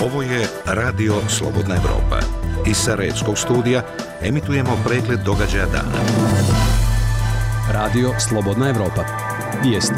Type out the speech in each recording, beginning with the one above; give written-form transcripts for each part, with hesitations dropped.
Ovo je Radio Slobodna Evropa. Iz Sarajevskog studija emitujemo pregled događaja dana. Radio Slobodna Evropa. Vijesti.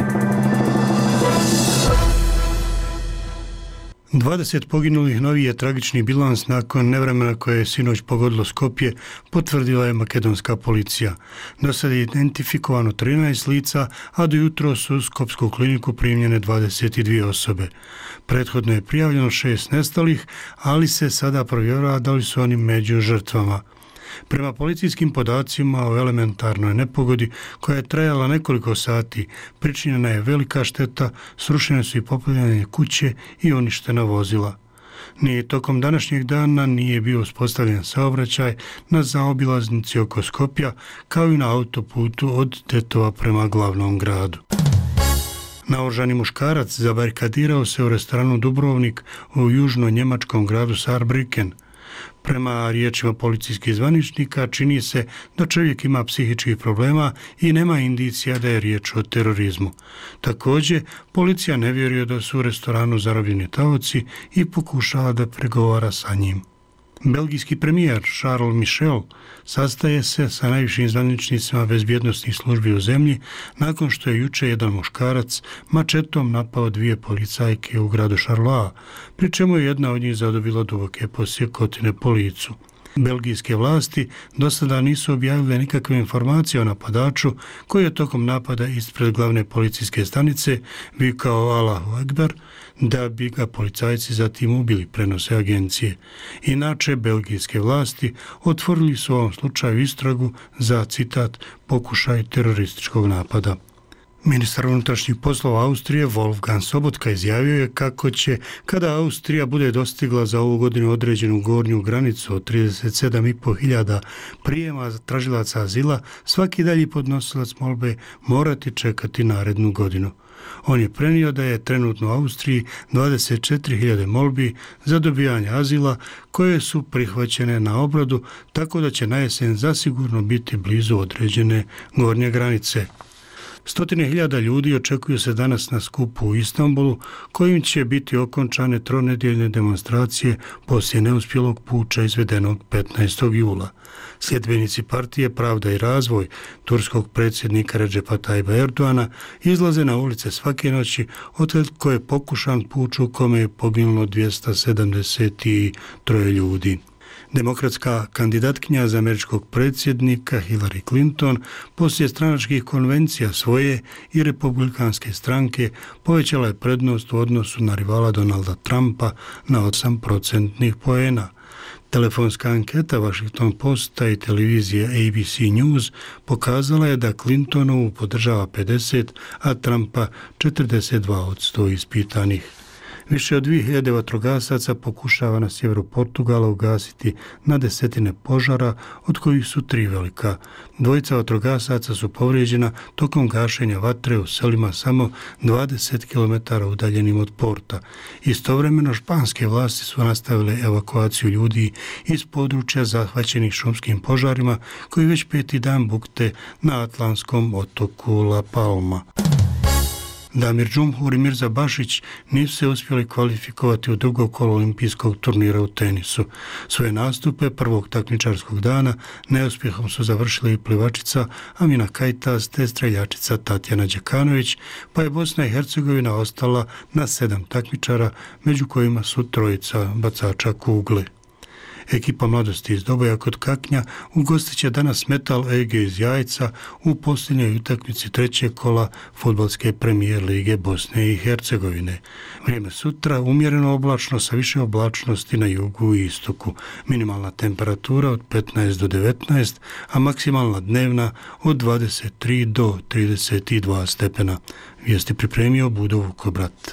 20 poginulih novi je tragični bilans nakon nevremena koje je sinoć pogodilo Skopje, potvrdila je makedonska policija. Do sada je identifikovano 13 lica, a do jutro su u skopsku kliniku primljene 22 osobe. Prethodno je prijavljeno 6 nestalih, ali se sada provjerava da li su oni među žrtvama. Prema policijskim podacima o elementarnoj nepogodi koja je trajala nekoliko sati, pričinjena je velika šteta, srušene su i popaljene kuće i uništena vozila. Ni tokom današnjeg dana nije bio uspostavljen saobraćaj na zaobilaznici oko Skopja, kao i na autoputu od Tetova prema glavnom gradu. Naoružani muškarac zabarikadirao se u restoranu Dubrovnik u južno-njemačkom gradu Saarbrücken. Prema riječima policijskih zvaničnika čini se da čovjek ima psihičkih problema i nema indicija da je riječ o terorizmu. Također, policija ne vjeruje da su u restoranu zarobljeni taoci i pokušava da pregovara sa njim. Belgijski premijer Charles Michel sastaje se sa najvišim zvaničnicima bezbjednosnih službi u zemlji nakon što je jučer jedan muškarac mačetom napao 2 policajke u gradu Charleroi, pri čemu je jedna od njih zadobila duboke posjekotine po licu. Belgijske vlasti do sada nisu objavile nikakve informacije o napadaču koji je tokom napada ispred glavne policijske stanice vikao Allahu Ekber, da bi ga policajci zatim ubili, prenose agencije. Inače, belgijske vlasti otvorili su u ovom slučaju istragu za, citat, pokušaj terorističkog napada. Ministar unutrašnjih poslova Austrije Wolfgang Sobotka izjavio je kako će, kada Austrija bude dostigla za ovu godinu određenu gornju granicu od 37.500 prijema tražilaca azila, svaki dalji podnosilac molbe morati čekati narednu godinu. On je prenio da je trenutno u Austriji 24.000 molbi za dobivanje azila koje su prihvaćene na obradu, tako da će na jesen zasigurno biti blizu određene gornje granice. 100.000 ljudi očekuju se danas na skupu u Istanbulu, kojim će biti okončane tronedjeljne demonstracije poslije neuspjelog puča izvedenog 15. jula. Sljedbenici partije Pravda i razvoj turskog predsjednika Recepa Tayyipa Erdoana izlaze na ulice svake noći od koje je pokušan puč u kome je poginulo 273 ljudi. Demokratska kandidatkinja za američkog predsjednika Hillary Clinton poslije stranačkih konvencija svoje i republikanske stranke povećala je prednost u odnosu na rivala Donalda Trumpa na 8% poena. Telefonska anketa Washington Posta i televizije ABC News pokazala je da Clintonovu podržava 50, a Trumpa 42% ispitanih. Više od 2000 vatrogasaca pokušava na sjeveru Portugala ugasiti na desetine požara, od kojih su 3 velika. 2 vatrogasaca su povrijeđena tokom gašenja vatre u selima samo 20 km udaljenim od porta. Istovremeno španske vlasti su nastavile evakuaciju ljudi iz područja zahvaćenih šumskim požarima koji već 5. dan bukte na atlantskom otoku La Palma. Damir Džumhur i Mirza Bašić nisu se uspjeli kvalifikovati u drugo kolo olimpijskog turnira u tenisu. Svoje nastupe prvog takmičarskog dana neuspjehom su završili i plivačica Amina Kajtas te streljačica Tatjana Đekanović, pa je Bosna i Hercegovina ostala na 7 takmičara, među kojima su 3 bacača kugle. Ekipa mladosti iz Doboja kod Kaknja ugostit će danas Metal EG iz Jajca u posljednjoj utakmici 3. kola fudbalske premijer lige Bosne i Hercegovine. Vrijeme sutra umjereno oblačno sa više oblačnosti na jugu i istoku. Minimalna temperatura od 15 do 19, a maksimalna dnevna od 23 do 32 stepena. Vijesti pripremio Budo Vukobrat.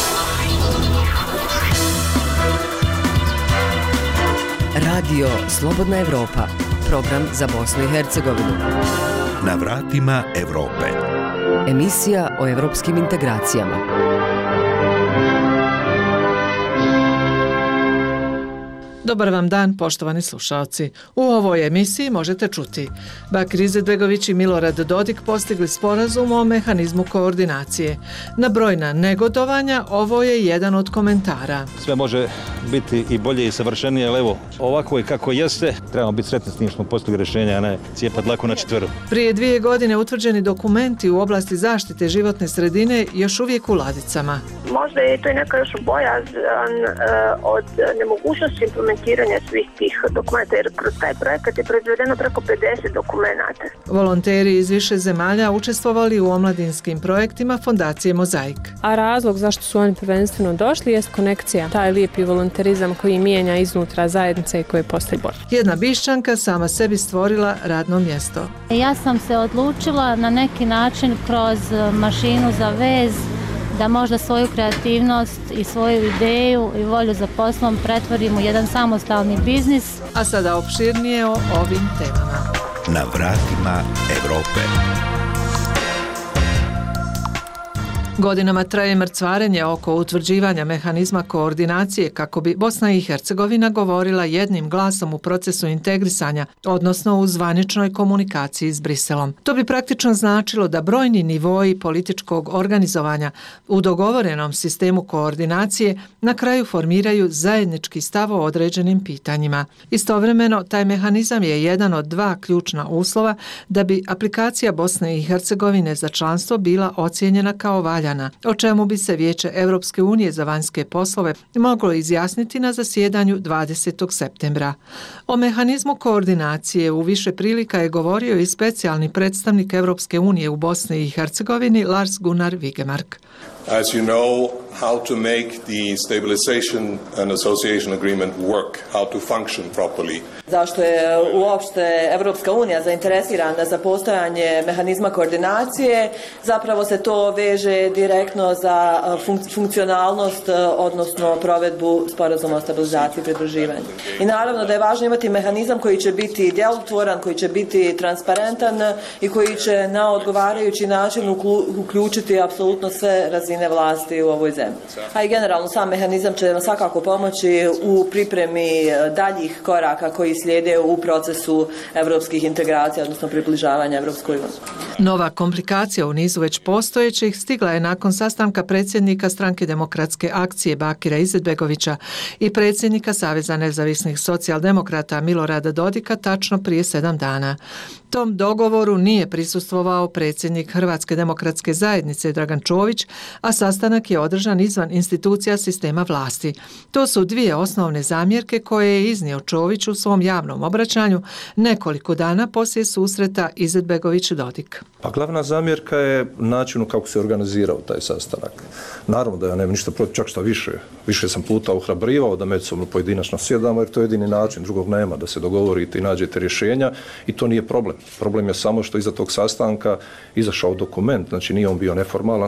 Radio Slobodna Evropa, program za Bosnu i Hercegovinu. Na vratima Evrope. Emisija o evropskim integracijama. Dobar vam dan, poštovani slušalci. U ovoj emisiji možete čuti: Bakir Izetbegović i Milorad Dodik postigli sporazum o mehanizmu koordinacije. Na brojna negodovanja ovo je jedan od komentara. Sve može biti i bolje i savršenije, ali evo, ovako je kako jeste. Trebamo biti sretni s tim što smo postigli rješenja, a ne cijepati lako na četveru. Prije 2 godine utvrđeni dokumenti u oblasti zaštite životne sredine još uvijek u ladicama. Možda je to i neka još bojazan od nemogućnosti implementiranja svih tih dokumenta, jer kroz taj projekat je proizvedeno preko 50 dokumenata. Volonteri iz više zemalja učestvovali u omladinskim projektima Fondacije Mozaik. A razlog zašto su oni prvenstveno došli jest konekcija, taj lijepi volonterizam koji mijenja iznutra zajednice i koji postoji bolje. Jedna Bišćanka sama sebi stvorila radno mjesto. Ja sam se odlučila na neki način kroz mašinu za vez da možda svoju kreativnost i svoju ideju i volju za poslom pretvorim u jedan samostalni biznis. A sada opširnije o ovim temama. Na vratima Europe. Godinama traje mrcvarenje oko utvrđivanja mehanizma koordinacije kako bi Bosna i Hercegovina govorila jednim glasom u procesu integrisanja, odnosno u zvaničnoj komunikaciji s Briselom. To bi praktično značilo da brojni nivoi političkog organizovanja u dogovorenom sistemu koordinacije na kraju formiraju zajednički stav o određenim pitanjima. Istovremeno, taj mehanizam je jedan od 2 ključna uslova da bi aplikacija Bosne i Hercegovine za članstvo bila ocijenjena kao valjana, o čemu bi se Vijeće Europske unije za vanjske poslove moglo izjasniti na zasjedanju 20. septembra. O mehanizmu koordinacije u više prilika je govorio i specijalni predstavnik Europske unije u Bosni i Hercegovini Lars Gunnar Vigemark. As you know, how to make the stabilization and association agreement work, how to function properly. Zašto je uopšte Evropska unija zainteresirana za postojanje mehanizma koordinacije? Zapravo se to veže direktno za funkcionalnost, odnosno provedbu sporazuma o stabilizaciji i pridruživanju. I naravno da je važno imati mehanizam koji će biti djelotvoran, koji će biti transparentan i koji će na odgovarajući način uključiti apsolutno sve razine vlasti u ovoj zemlji. A i generalno sam mehanizam će nam svakako pomoći u pripremi daljih koraka koji slijede u procesu evropskih integracija, odnosno približavanja Evropskoj uniji. Nova komplikacija u nizu već postojećih stigla je nakon sastanka predsjednika Stranke demokratske akcije Bakira Izetbegovića i predsjednika Saveza nezavisnih socijaldemokrata Milorada Dodika tačno prije 7 dana. Tom dogovoru nije prisustvovao predsjednik Hrvatske demokratske zajednice Dragan Čović, a sastanak je održan izvan institucija sistema vlasti. To su 2 osnovne zamjerke koje je iznio Čović u svom javnom obraćanju nekoliko dana poslije susreta Izetbegović-Dodik. Pa glavna zamjerka je načinu kako se organizirao taj sastanak. Naravno da ja nemam ništa protiv, čak šta više sam puta ohrabrivao da međusobno pojedinačno sjedamo, jer to je jedini način, drugog nema, da se dogovorite i nađete rješenja i to nije problem. Problem je samo što iza tog sastanka izašao dokument, znači nije on bio neformalan,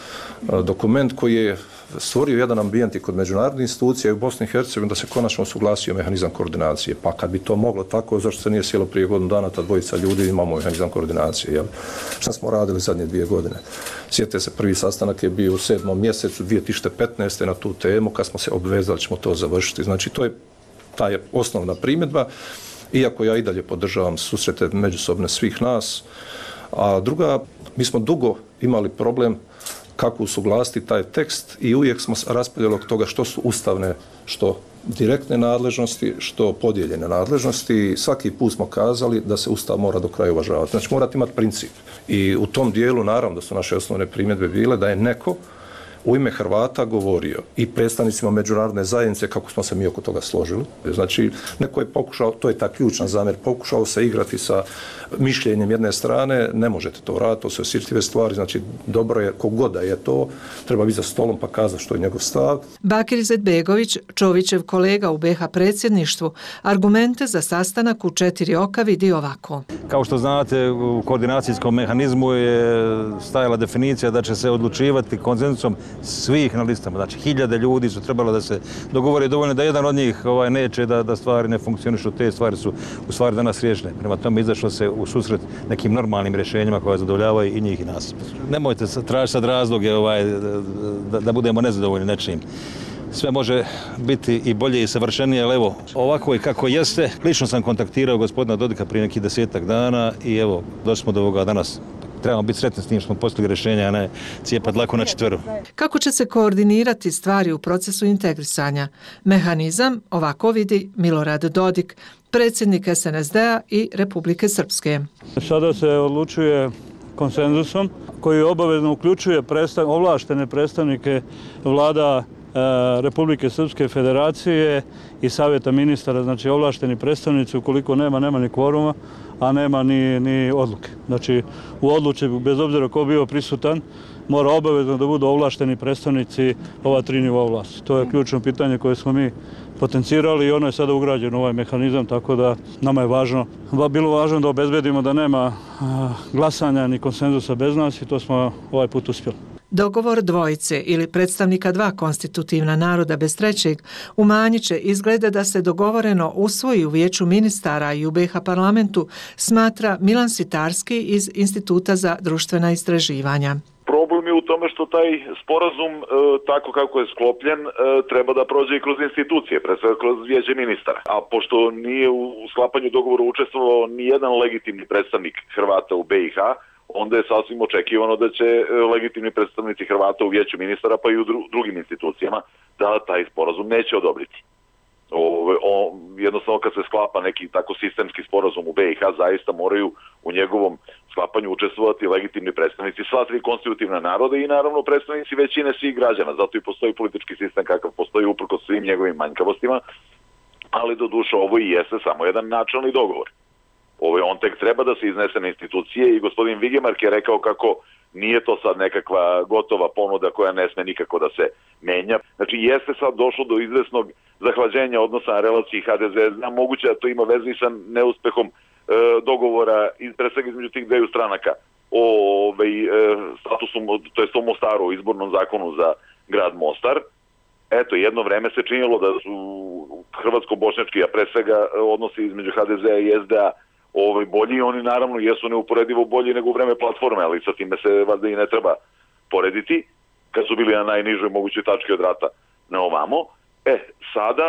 dokument koji je stvorio jedan ambijent i kod međunarodnih institucija i u Bosni i Hercegovini da se konačno usuglasio mehanizam koordinacije. Pa kad bi to moglo tako, zašto se nije sjelo prije godinu dana ta dvojica ljudi, imamo mehanizam koordinacije. Jel? Šta smo radili zadnje 2 godine? Sjetite se, prvi sastanak je bio u 7. mjesecu 2015. na tu temu, kad smo se obvezali ćemo to završiti. Znači to je ta je osnovna primjedba, iako ja i dalje podržavam susrete međusobne svih nas. A druga, mi smo dugo imali problem kako usuglasiti taj tekst i uvijek smo raspravljali od toga što su ustavne, što direktne nadležnosti, što podijeljene nadležnosti. Svaki put smo kazali da se Ustav mora do kraja uvažavati. Znači morate imati princip. I u tom dijelu naravno da su naše osnovne primjedbe bile da je neko u ime Hrvata govorio i predstavnicima međunarodne zajednice kako smo se mi oko toga složili. Znači, neko je pokušao, to je ta ključna zamjer, pokušao se igrati sa mišljenjem jedne strane, ne možete to raditi, to su osjetljive stvari, znači dobro je, kogod da je to, treba biti za stolom pa kazati što je njegov stav. Bakir Izetbegović, Čovićev kolega u BiH predsjedništvu, argumente za sastanak u 4 oka vidi ovako. Kao što znate, u koordinacijskom mehanizmu je stajala definicija da će se odlučivati konsenzusom svih na listama. Znači, 1000 ljudi su trebalo da se dogovore, dovoljno da jedan od njih neće da stvari ne funkcionišu, te stvari su u stvari danas riješene. Prema tome izašlo se u susret nekim normalnim rješenjima koja zadovoljavaju i njih i nas. Nemojte tražiti sad razloge da budemo nezadovoljni nečim. sve može biti i bolje i savršenije, ali evo, ovako je kako jeste. Lično sam kontaktirao gospodina Dodika prije nekih 10-ak dana i evo, došli smo do ovoga danas. Trebamo biti sretni s tim što smo postigli rješenja, a ne cijepati dlaku na četveru. Kako će se koordinirati stvari u procesu integrisanja? Mehanizam ovako vidi Milorad Dodik, predsjednik SNSD-a i Republike Srpske. Sada se odlučuje konsenzusom koji obavezno uključuje ovlaštene predstavnike vlada Republike Srpske Federacije i Savjeta ministara, znači ovlašteni predstavnici, ukoliko nema ni kvoruma, a nema ni odluke. Znači u odluci, bez obzira ko bio prisutan, mora obavezno da budu ovlašteni predstavnici ova 3 nivoa vlasti. To je ključno pitanje koje smo mi potencirali i ono je sada ugrađeno u ovaj mehanizam, tako da nama je bilo važno da obezbedimo da nema glasanja ni konsenzusa bez nas i to smo ovaj put uspjeli. Dogovor dvojice ili predstavnika 2 konstitutivna naroda bez trećeg umanjit će izglede da se dogovoreno usvoji u Vijeću ministara i u BiH parlamentu, smatra Milan Sitarski iz Instituta za društvena istraživanja. Problem je u tome što taj sporazum, tako kako je sklopljen, treba da prođe i kroz institucije, pre svega kroz Vijeće ministara. A pošto nije u sklapanju dogovora učestvovao ni jedan legitimni predstavnik Hrvata u BiH, onda je sasvim očekivano da će legitimni predstavnici Hrvata u Vijeću ministara pa i u drugim institucijama da taj sporazum neće odobriti. Jednostavno kad se sklapa neki tako sistemski sporazum u BiH, zaista moraju u njegovom sklapanju učestvovati legitimni predstavnici sva 3 konstitutivna naroda i naravno predstavnici većine svih građana. Zato i postoji politički sistem kakav postoji uprkos svim njegovim manjkavostima, ali doduše ovo i jeste samo jedan načelni dogovor. On tek treba da se iznese na institucije i gospodin Vigemark je rekao kako nije to sad nekakva gotova ponuda koja ne sme nikako da se menja. Znači jeste sad došlo do izvesnog zahlađenja odnosa na relaciji HDZ-a, moguće da to ima veze i sa neuspehom dogovora između tih 2 stranaka o statusu, to jest o Mostaru, o izbornom zakonu za grad Mostar. Eto, jedno vreme se činilo da su hrvatsko-bošnjački, a pre svega odnosi između HDZ-a i SDA bolji, oni naravno jesu neuporedivo bolji nego u vreme platforme, ali sa time se valjda i ne treba porediti, kad su bili na najnižoj mogućoj tački od rata na ovamo. Sada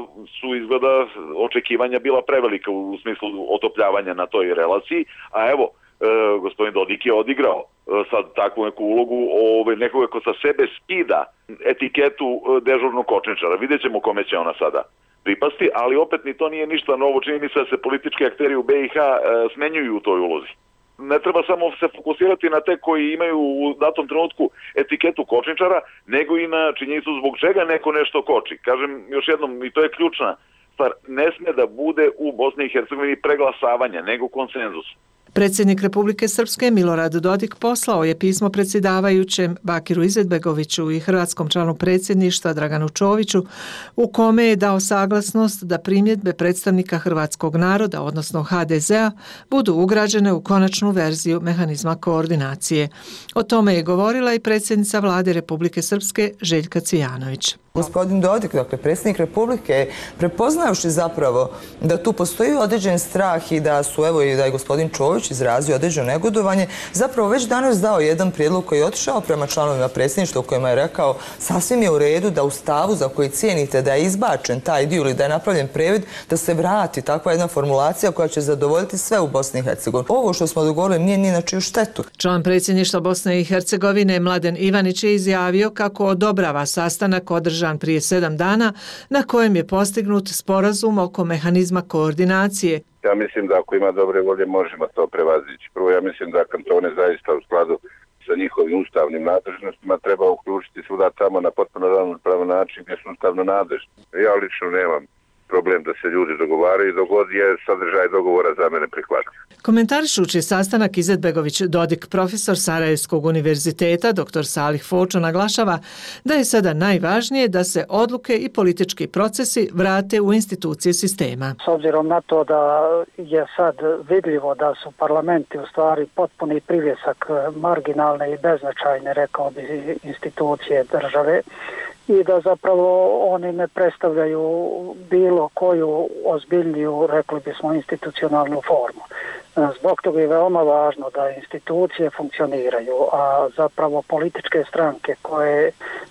su izgleda očekivanja bila prevelika u smislu otopljavanja na toj relaciji, a evo, gospodin Dodik je odigrao sad takvu neku ulogu nekoga ko sa sebe skida etiketu dežurnog kočničara. Vidjet ćemo kome će ona sada pripasti, ali opet ni to nije ništa novo. Čini mi se da se politički akteri u BiH smenjuju u toj ulozi. Ne treba samo se fokusirati na te koji imaju u datom trenutku etiketu kočničara, nego i na činjenicu zbog čega neko nešto koči. Kažem još jednom, i to je ključna stvar, ne sme da bude u Bosni i Hercegovini preglasavanja, nego konsenzus. Predsjednik Republike Srpske Milorad Dodik poslao je pismo predsjedavajućem Bakiru Izetbegoviću i hrvatskom članu predsjedništva Draganu Čoviću u kome je dao saglasnost da primjedbe predstavnika hrvatskog naroda, odnosno HDZ-a, budu ugrađene u konačnu verziju mehanizma koordinacije. O tome je govorila i predsjednica vlade Republike Srpske Željka Cvijanović. Gospodin Dodik, dakle predsjednik Republike, prepoznavši zapravo da tu postoji određen strah i da su, evo i da je gospodin Čović izrazio određeno negodovanje, zapravo već danas dao jedan prijedlog koji je otišao prema članovima predsjedništva u kojima je rekao sasvim je u redu da u stavu za koji cijenite da je izbačen taj dio ili da je napravljen prevod, da se vrati takva jedna formulacija koja će zadovoljiti sve u Bosni i Hercegovini. Ovo što smo dogovorili nije ni na čiju štetu. Član predsjedništva Bosne i Hercegovine Mladen Ivanić je izjavio kako odobrava sastanak održan prije 7 dana na kojem je postignut sporazum oko mehanizma koordinacije. Ja mislim da ako ima dobre volje možemo to prevazići. Prvo, ja mislim da kantone zaista u skladu sa njihovim ustavnim nadležnostima treba uključiti svuda tamo na potpuno ravnopravan način gdje su ustavno nadležni. Ja lično nemam problem da se ljudi dogovaraju, dok god je sadržaj dogovora za mene prihvatljiv. Komentarišući sastanak Izetbegović Dodik, profesor Sarajevskog univerziteta, dr. Salih Fočo, naglašava da je sada najvažnije da se odluke i politički procesi vrate u institucije sistema. S obzirom na to da je sad vidljivo da su parlamenti u stvari potpuni privjesak marginalne i beznačajne, rekao bi, institucije države, i da zapravo oni ne predstavljaju bilo koju ozbiljniju, rekli bismo, institucionalnu formu. Zbog toga je veoma važno da institucije funkcioniraju, a zapravo političke stranke koje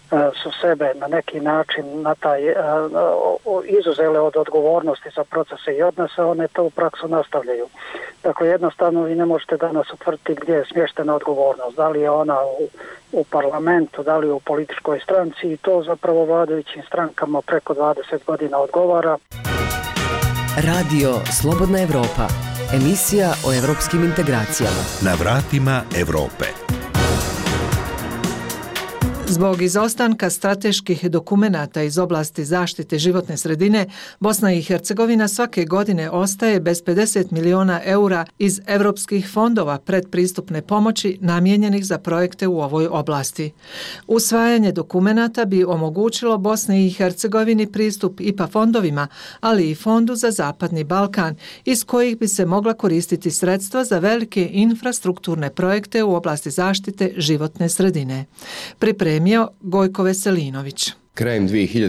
su sebe na neki način na taj izuzele od odgovornosti za procese i odnose, one to u praksu nastavljaju. Dakle, jednostavno vi ne možete danas utvrditi gdje je smještena odgovornost, da li je ona u parlamentu, da li je u političkoj stranci, i to zapravo vladajućim strankama preko 20 godina odgovara. Radio Slobodna Evropa, emisija o evropskim integracijama. Na vratima Evrope. Zbog izostanka strateških dokumenata iz oblasti zaštite životne sredine, Bosna i Hercegovina svake godine ostaje bez 50 miliona eura iz evropskih fondova predpristupne pomoći namijenjenih za projekte u ovoj oblasti. Usvajanje dokumenata bi omogućilo Bosni i Hercegovini pristup IPA fondovima, ali i Fondu za Zapadni Balkan, iz kojih bi se mogla koristiti sredstva za velike infrastrukturne projekte u oblasti zaštite životne sredine. Pripremio Gojko Veselinović. Krajem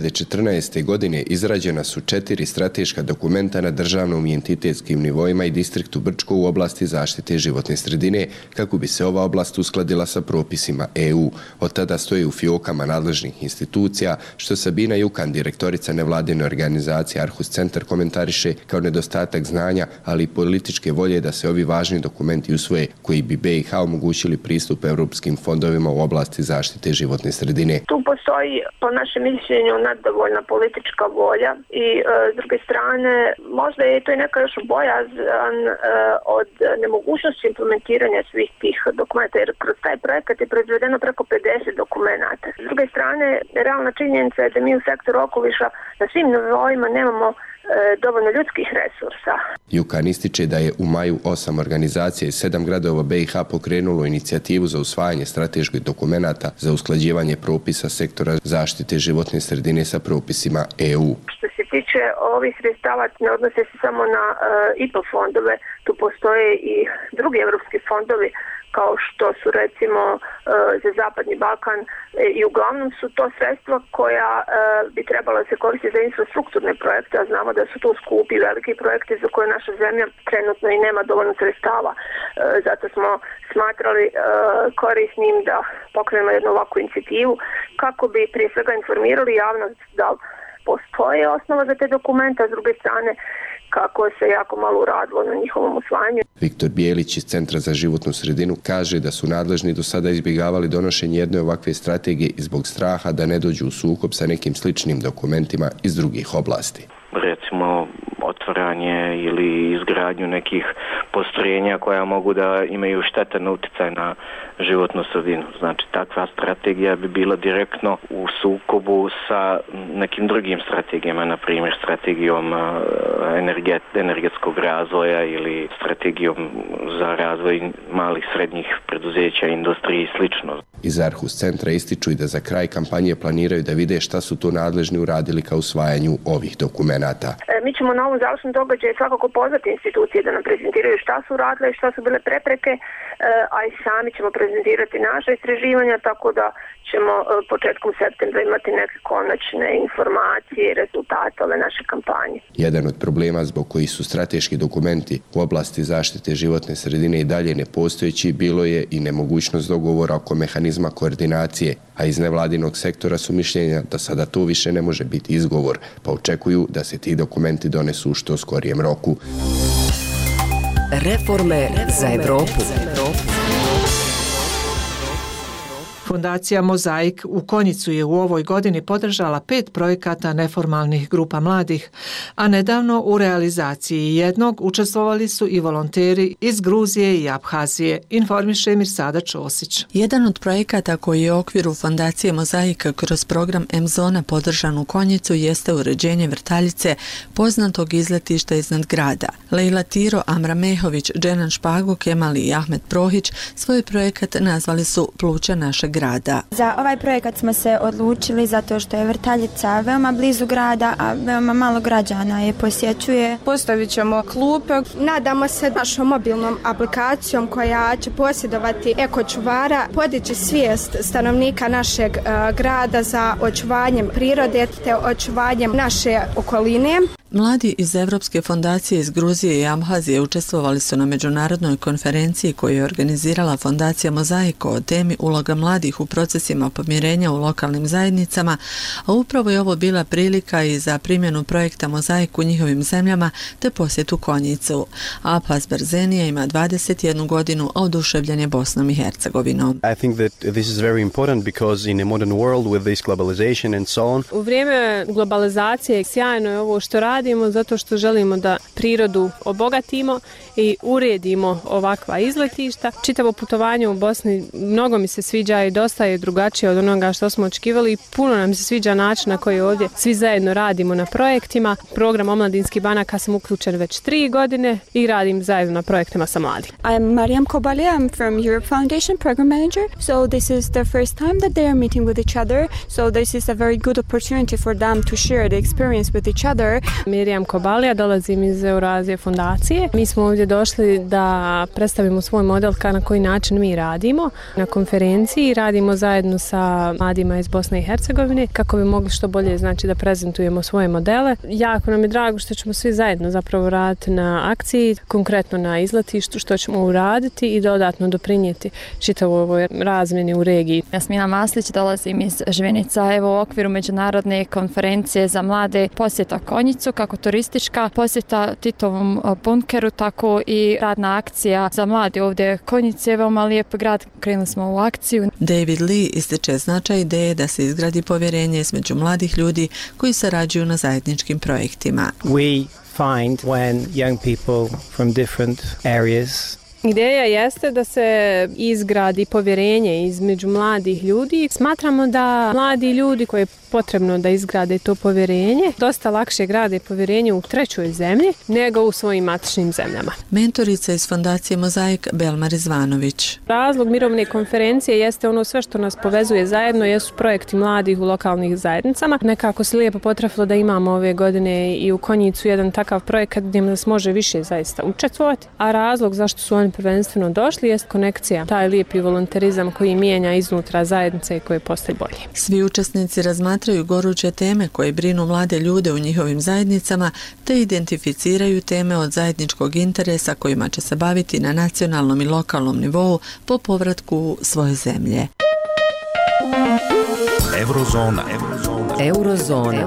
2014. godine izrađena su 4 strateška dokumenta na državnom i entitetskim nivoima i distriktu Brčko u oblasti zaštite životne sredine, kako bi se ova oblast uskladila sa propisima EU. Od tada stoji u fiokama nadležnih institucija, što Sabina Jukan, direktorica nevladine organizacije Arhus Centar, komentariše kao nedostatak znanja, ali i političke volje da se ovi važni dokumenti usvoje, koji bi BiH omogućili pristup europskim fondovima u oblasti zaštite životne sredine. Tu postoji, po našem mišljenju, nedovoljna politička volja i s druge strane možda je to i neka još bojazan od nemogućnosti implementiranja svih tih dokumenta, jer kroz taj projekat je proizvedeno preko 50 dokumenata. S druge strane, realna činjenica je da mi u sektoru okoliša na svim nivoima nemamo dovoljno ljudskih resursa. Jukan ističe da je u maju 8 organizacija iz 7 gradova BiH pokrenulo inicijativu za usvajanje strateških dokumenata za usklađivanje propisa sektora zaštite životne sredine sa propisima EU. Što se tiče ovih sredstava, ne odnose se samo na IPA fondove, tu postoje i drugi evropski fondovi, kao što su recimo za Zapadni Balkan, i uglavnom su to sredstva koja bi trebala se koristiti za infrastrukturne projekte, a znamo da su to skupi veliki projekti za koje naša zemlja trenutno i nema dovoljno sredstava. Zato smo smatrali korisnim da pokrenemo jednu ovakvu inicijativu kako bi prije svega informirali javnost da postoje osnova za te dokumenta, s druge strane kako se jako malo uradilo na njihovom usvajanju. Viktor Bijelić iz Centra za životnu sredinu kaže da su nadležni do sada izbjegavali donošenje jedne ovakve strategije i zbog straha da ne dođu u sukob sa nekim sličnim dokumentima iz drugih oblasti. Recimo otvaranje ili izgradnju nekih postrojenja koja mogu da imaju štetan utjecaj na životnu sredinu. Znači, takva strategija bi bila direktno u sukobu sa nekim drugim strategijama, na primjer strategijom energetskog razvoja ili strategijom za razvoj malih srednjih preduzeća, industrije i slično. Iz Arhus Centra ističu i da za kraj kampanje planiraju da vide šta su to nadležni uradili ka usvajanju ovih dokumenata. Mi ćemo na ovom završnom događaju svakako pozvati institucije da nam prezentiraju šta su radile i šta su bile prepreke, a i sami ćemo prezentirati naše istraživanja, tako da ćemo početkom septembra imati neke konačne informacije i rezultate ove naše kampanje. Jedan od problema zbog kojih su strateški dokumenti u oblasti zaštite životne sredine i dalje nepostojeći bilo je i nemogućnost dogovora oko mehanizma koordinacije, a iz nevladinog sektora su mišljenja da sada to više ne može biti izgovor, pa očekuju da se ti dokumenti donesu u što skorijem roku. Reforme za Evropu. Fundacija Mozaik u Konjicu je u ovoj godini podržala 5 projekata neformalnih grupa mladih, a nedavno u realizaciji jednog učestvovali su i volonteri iz Gruzije i Abhazije, informiše Mirsada Čosić. Jedan od projekata koji je u okviru Fundacije Mozaika kroz program M-Zona podržan u Konjicu jeste uređenje vrtaljice poznatog izletišta iznad grada. Lejla Tiro, Amra Mehović, Dženan Špago, Kemali i Ahmet Prohić svoj projekat nazvali su Pluća našeg grada. Za ovaj projekat smo se odlučili zato što je vrtaljica veoma blizu grada, a veoma malo građana je posjećuje. Postavit ćemo klupe. Nadamo se našom mobilnom aplikacijom koja će posjedovati ekočuvara, podići svijest stanovnika našeg grada za očuvanjem prirode te očuvanjem naše okoline. Mladi iz Evropske fondacije iz Gruzije i Abhazije učestvovali su na međunarodnoj konferenciji koju je organizirala Fondacija Mozaik o temi uloga mladih u procesima pomirenja u lokalnim zajednicama, a upravo je ovo bila prilika i za primjenu projekta Mozaik u njihovim zemljama te posjetu Konjicu. Apaz Berzenija ima 21 godinu, a oduševljen je Bosnom i Hercegovinom. I think that this is very important because in a modern world with this globalization and so on. U vrijeme globalizacije sjajno je ovo što radimo zato što želimo da prirodu obogatimo i uredimo ovakva izletišta. Čitavo putovanje u Bosni mnogo mi se sviđa i dosta je drugačije od onoga što smo očekivali. Puno nam se sviđa način na koji ovdje svi zajedno radimo na projektima. Program omladinskih banaka sam uključen već 3 godine i radim zajedno na projektima sa mladima. I'm Mariam Kobalia, I'm from Europe Foundation Program Manager. So this is the first time that they are meeting with each other. So this is a very good opportunity for them to share the experience with each other. Mariam Kobalia, dolazim iz Eurazije fondacije. Mi smo ovdje došli da predstavimo svoj model na koji način mi radimo. Na konferenciji radimo zajedno sa mladima iz Bosne i Hercegovine kako bi mogli što bolje da prezentujemo svoje modele. Jako nam je drago što ćemo svi zajedno zapravo raditi na akciji, konkretno na izletištu, što ćemo uraditi i dodatno doprinijeti čitavoj ovoj razmjeni u regiji. Jasmina Maslić, dolazim iz Žvinica. Evo u okviru međunarodne konferencije za mlade posjeta Konjicu, kako turistička posjeta Titovom bunkeru, tako i radna akcija za mlade ovdje Konjice. Veoma lijep grad, krenuli smo u akciju. David Lee ističe značaj ideje da se izgradi povjerenje između mladih ljudi koji sarađuju na zajedničkim projektima. We find when young people from different areas. Ideja jeste da se izgradi povjerenje između mladih ljudi. Smatramo da mladi ljudi koji je potrebno da izgrade to povjerenje, dosta lakše grade povjerenje u trećoj zemlji nego u svojim matičnim zemljama. Mentorica iz Fondacije Mozaik Belma Rizvanović. Razlog mirovne konferencije jeste ono sve što nas povezuje zajedno, jesu projekti mladih u lokalnih zajednicama. Nekako se lijepo potrefilo da imamo ove godine i u Konjicu jedan takav projekat gdje nas može više zaista učestvovati, a razlog zašto su oni prvenstveno došli jest konekcija, taj lijepi volonterizam koji mijenja iznutra zajednice i koji postaje bolji. Svi učesnici razmatraju goruće teme koje brinu mlade ljude u njihovim zajednicama te identificiraju teme od zajedničkog interesa kojima će se baviti na nacionalnom i lokalnom nivou po povratku u svoje zemlje. Eurozona.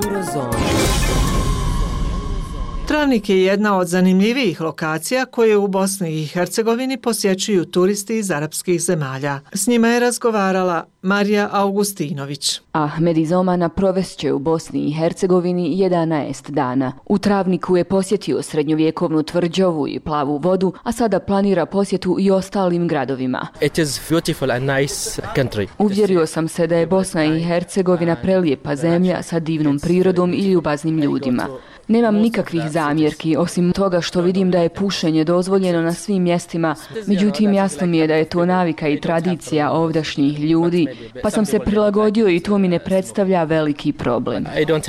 Travnik je jedna od zanimljivijih lokacija koje u Bosni i Hercegovini posjećuju turisti iz arapskih zemalja. S njima je razgovarala Marija Augustinović. Ahmed iz Omana provest će u Bosni i Hercegovini 11 dana. U Travniku je posjetio srednjovjekovnu tvrđavu i plavu vodu, a sada planira posjetu i ostalim gradovima. It is beautiful and nice country. Uvjerio sam se da je Bosna i Hercegovina prelijepa zemlja sa divnom prirodom i ljubaznim ljudima. Nemam nikakvih zamjerki, osim toga što vidim da je pušenje dozvoljeno na svim mjestima, međutim jasno mi je da je to navika i tradicija ovdašnjih ljudi, pa sam se prilagodio i to mi ne predstavlja veliki problem.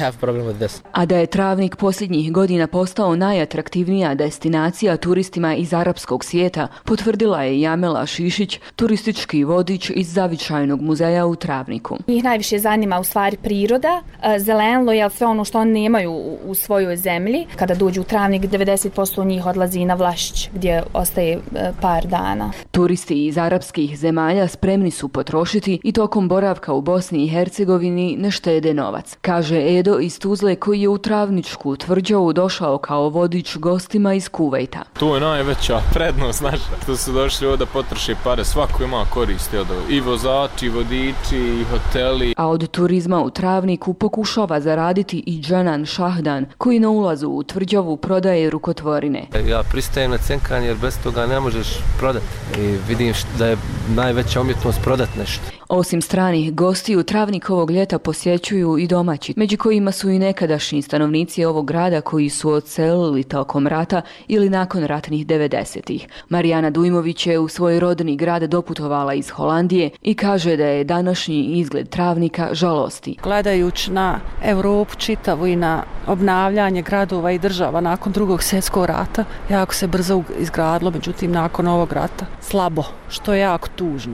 A da je Travnik posljednjih godina postao najatraktivnija destinacija turistima iz arapskog svijeta, potvrdila je Jamela Šišić, turistički vodič iz Zavičajnog muzeja u Travniku. Njih najviše zanima u stvari priroda, zelenilo je sve ono što oni nemaju u svojoj zemlji. Kada dođu u Travnik, 90% njih odlazi na Vlašć gdje ostaje par dana. Turisti iz arapskih zemalja spremni su potrošiti i tokom boravka u Bosni i Hercegovini ne štede novac. Kaže Edo iz Tuzle koji je u Travničku tvrđavu došao kao vodič gostima iz Kuvajta. Tu je najveća prednost, znaš, što su došli ovdje potroši pare, svako ima koristi od ovo. I vozači, i vodiči, i hoteli. A od turizma u Travniku pokušava zaraditi i Džanan Šahdan koji na ulazu u tvrđavu prodaje rukotvorine. Ja pristajem na cenkanje jer bez toga ne možeš prodati. I vidim da je najveća umjetnost prodati nešto. Osim stranih gostiju, Travnik ovog ljeta posjećuju i domaći, među kojima su i nekadašnji stanovnici ovog grada koji su odselili tokom rata ili nakon ratnih 90-ih. Marijana Dujmović je u svoj rodni grad doputovala iz Holandije i kaže da je današnji izgled Travnika žalosti. Gledajući na Europu čitavu i na obnavljanje gradova i država nakon Drugog svjetskog rata, jako se brzo izgradilo, međutim nakon ovog rata slabo, što je jako tužno.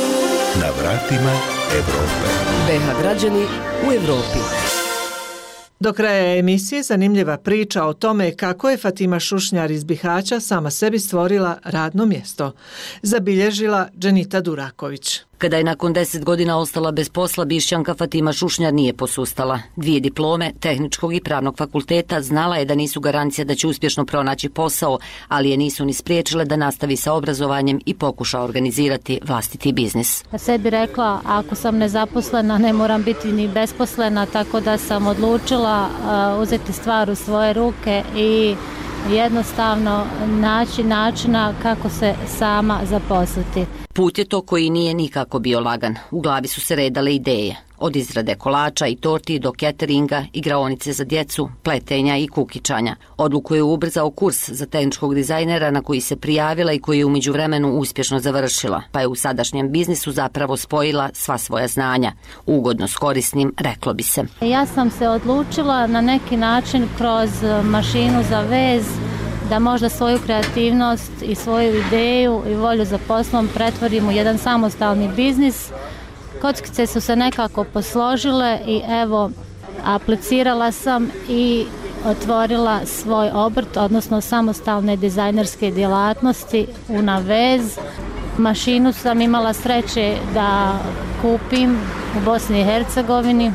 Na vratima Evrope. BH građani u Evropi. Do kraja emisije zanimljiva priča o tome kako je Fatima Šušnjar iz Bihaća sama sebi stvorila radno mjesto. Zabilježila Dženita Duraković. Kada je nakon 10 godina ostala bez posla, Bišćanka Fatima Šušnjar nije posustala. 2 diplome, tehničkog i pravnog fakulteta, znala je da nisu garancija da će uspješno pronaći posao, ali je nisu ni spriječile da nastavi sa obrazovanjem i pokuša organizirati vlastiti biznis. Ja sebi rekla, ako sam nezaposlena, ne moram biti ni besposlena, tako da sam odlučila uzeti stvar u svoje ruke i jednostavno naći načina kako se sama zaposliti. Put je to koji nije nikako bio lagan. U glavi su se redale ideje. Od izrade kolača i torti do cateringa, igraonice za djecu, pletenja i kukičanja. Odluku je ubrzao kurs za tehničkog dizajnera na koji se prijavila i koji je u međuvremenu uspješno završila, pa je u sadašnjem biznisu zapravo spojila sva svoja znanja. Ugodno s korisnim, reklo bi se. Ja sam se odlučila na neki način kroz mašinu za vez da možda svoju kreativnost i svoju ideju i volju za poslom pretvorim u jedan samostalni biznis. Kockice su se nekako posložile i evo, aplicirala sam i otvorila svoj obrt, odnosno samostalne dizajnerske djelatnosti Una Vez. Mašinu sam imala sreće da kupim u Bosni i Hercegovini,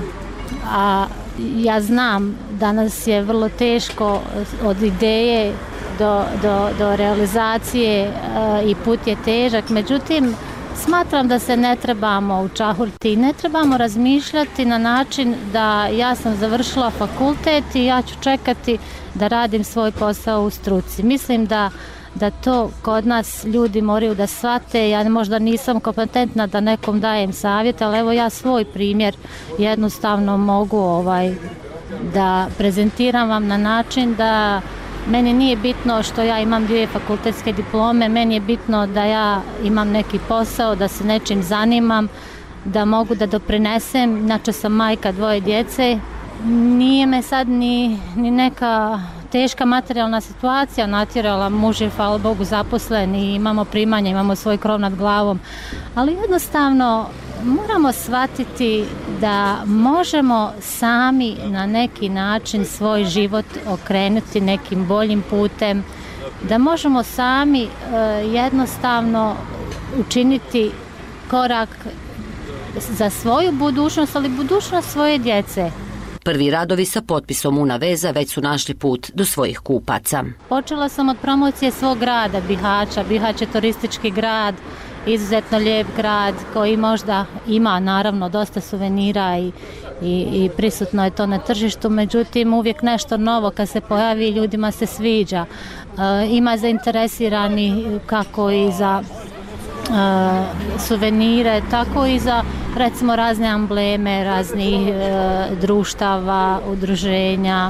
a ja znam danas je vrlo teško od ideje do realizacije i put je težak, međutim smatram da se ne trebamo učahuriti, ne trebamo razmišljati na način da ja sam završila fakultet i ja ću čekati da radim svoj posao u struci. Mislim da to kod nas ljudi moraju da shvate. Ja možda nisam kompetentna da nekom dajem savjet, ali evo ja svoj primjer jednostavno mogu da prezentiram vam na način da meni nije bitno što ja imam 2 fakultetske diplome, meni je bitno da ja imam neki posao, da se nečim zanimam, da mogu da doprinesem. Inače sam majka 2 djece. Nije me sad ni neka teška materijalna situacija natjerala, muž je, hvala Bogu, zaposlen i imamo primanja, imamo svoj krov nad glavom. Ali jednostavno moramo shvatiti da možemo sami na neki način svoj život okrenuti nekim boljim putem, da možemo sami jednostavno učiniti korak za svoju budućnost, ali budućnost svoje djece. Prvi radovi sa potpisom Una Veza već su našli put do svojih kupaca. Počela sam od promocije svog grada, Bihaća. Bihać je turistički grad, izuzetno lijep grad koji možda ima naravno dosta suvenira i prisutno je to na tržištu, međutim uvijek nešto novo kad se pojavi ljudima se sviđa. Ima zainteresirani kako i za suvenire, tako i za recimo razne ambleme, raznih društava, udruženja.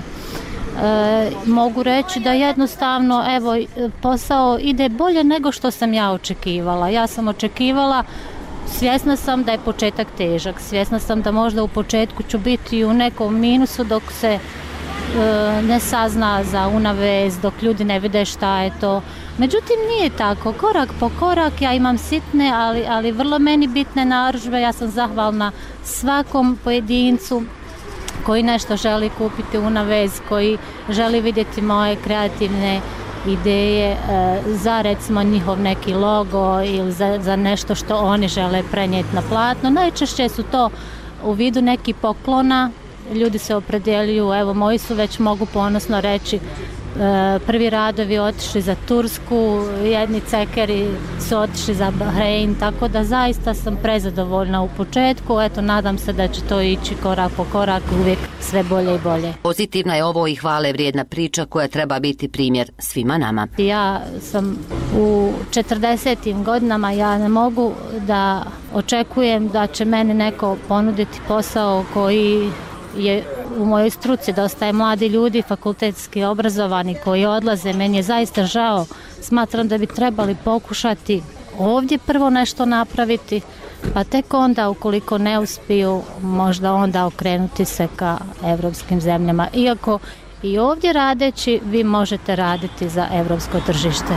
Mogu reći da jednostavno evo, posao ide bolje nego što sam ja očekivala. Ja sam očekivala, svjesna sam da je početak težak, svjesna sam da možda u početku ću biti u nekom minusu dok se ne sazna za Una Vez, dok ljudi ne vide šta je to. Međutim, nije tako. Korak po korak ja imam sitne, ali vrlo meni bitne narudžbe. Ja sam zahvalna svakom pojedincu koji nešto želi kupiti Una Vez, koji želi vidjeti moje kreativne ideje za recimo njihov neki logo ili za nešto što oni žele prenijeti na platno. Najčešće su to u vidu nekih poklona. Ljudi se opredjeljuju, evo moji su već, mogu ponosno reći, prvi radovi otišli za Tursku, jedni cekeri su otišli za Bahrein, tako da zaista sam prezadovoljna u početku. Eto, nadam se da će to ići korak po korak, uvijek sve bolje i bolje. Pozitivna je ovo i hvale vrijedna priča koja treba biti primjer svima nama. Ja sam u 40. godinama, ja ne mogu da očekujem da će meni neko ponuditi posao koji je u mojoj struci. Dosta je mladi ljudi, fakultetski obrazovani koji odlaze. Meni je zaista žao. Smatram da bi trebali pokušati ovdje prvo nešto napraviti, pa tek onda, ukoliko ne uspiju, možda onda okrenuti se ka evropskim zemljama. Iako i ovdje radeći, vi možete raditi za evropsko tržište.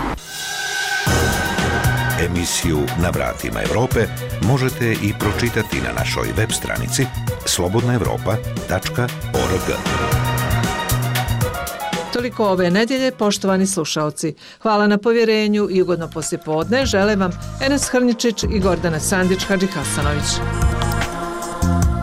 Emisiju Na vratima Europe možete i pročitati na našoj web stranici slobodnaevropa.org. Toliko ove nedjelje, poštovani slušaoci. Hvala na povjerenju i ugodno poslijepodne žele vam Enes Hrničić i Gordana Sandić Hadžihasanović.